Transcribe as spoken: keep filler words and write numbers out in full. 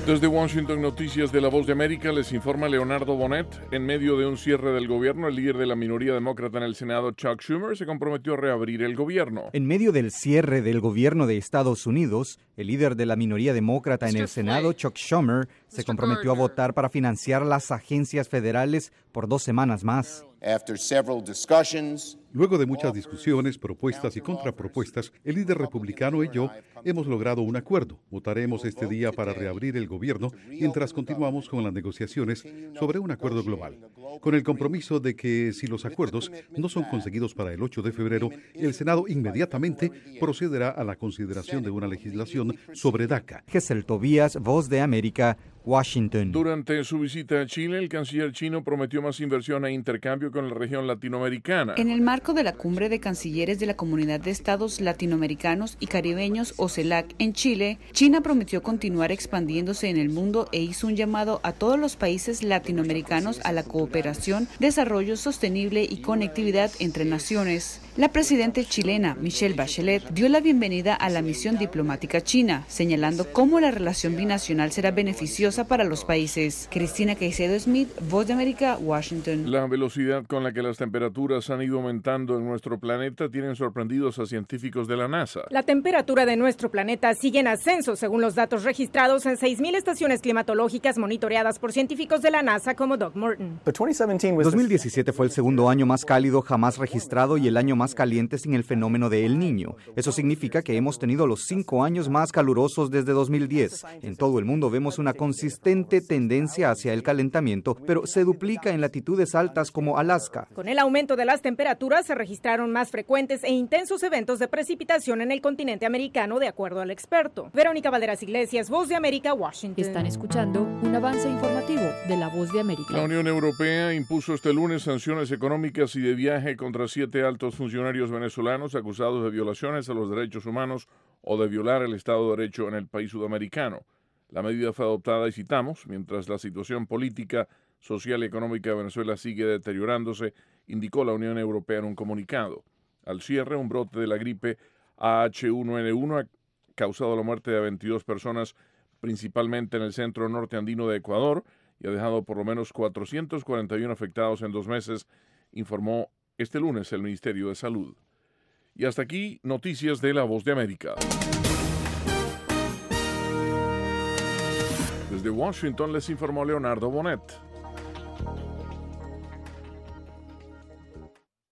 Desde Washington, Noticias de La Voz de América, les informa Leonardo Bonet. En medio de un cierre del gobierno, el líder de la minoría demócrata en el Senado, Chuck Schumer, se comprometió a reabrir el gobierno. En medio del cierre del gobierno de Estados Unidos, el líder de la minoría demócrata en el Senado, Chuck Schumer, se comprometió a votar para financiar las agencias federales por dos semanas más. Luego de muchas discusiones, propuestas y contrapropuestas, el líder republicano y yo hemos logrado un acuerdo. Votaremos este día para reabrir el gobierno mientras continuamos con las negociaciones sobre un acuerdo global, con el compromiso de que si los acuerdos no son conseguidos para el ocho de febrero, el Senado inmediatamente procederá a la consideración de una legislación sobre DACA. Gesell Tobías, Voz de América, Washington. Durante su visita a Chile, el canciller chino prometió más inversión e intercambio con la región latinoamericana. En el marco de la Cumbre de Cancilleres de la Comunidad de Estados Latinoamericanos y Caribeños, o CELAC, en Chile, China prometió continuar expandiéndose en el mundo e hizo un llamado a todos los países latinoamericanos a la cooperación, desarrollo sostenible y conectividad entre naciones. La presidenta chilena, Michelle Bachelet, dio la bienvenida a la misión diplomática china, señalando cómo la relación binacional será beneficiosa para los países. Cristina Caicedo Smith, Voz de América, Washington. La velocidad con la que las temperaturas han ido aumentando en nuestro planeta tienen sorprendidos a científicos de la NASA. La temperatura de nuestro planeta sigue en ascenso, según los datos registrados en seis mil estaciones climatológicas monitoreadas por científicos de la NASA como Doug Morton. dos mil diecisiete fue el segundo año más cálido jamás registrado y el año más caliente sin el fenómeno de El Niño. Eso significa que hemos tenido los cinco años más calurosos desde dos mil diez. En todo el mundo vemos una consistente tendencia hacia el calentamiento, pero se duplica en latitudes altas como Alaska. Con el aumento de las temperaturas se registraron más frecuentes e intensos eventos de precipitación en el continente americano, de acuerdo al experto. Verónica Valderas Iglesias, Voz de América, Washington. Están escuchando un avance informativo de La Voz de América. La Unión Europea impuso este lunes sanciones económicas y de viaje contra siete altos funcionarios venezolanos acusados de violaciones a los derechos humanos o de violar el Estado de Derecho en el país sudamericano. La medida fue adoptada, y citamos, mientras la situación política, social y económica de Venezuela sigue deteriorándose, indicó la Unión Europea en un comunicado. Al cierre, un brote de la gripe A H uno N uno ha causado la muerte de veintidós personas, principalmente en el centro norte andino de Ecuador, y ha dejado por lo menos cuatrocientos cuarenta y uno afectados en dos meses, informó este lunes el Ministerio de Salud. Y hasta aquí, noticias de La Voz de América. Desde Washington les informó Leonardo Bonet.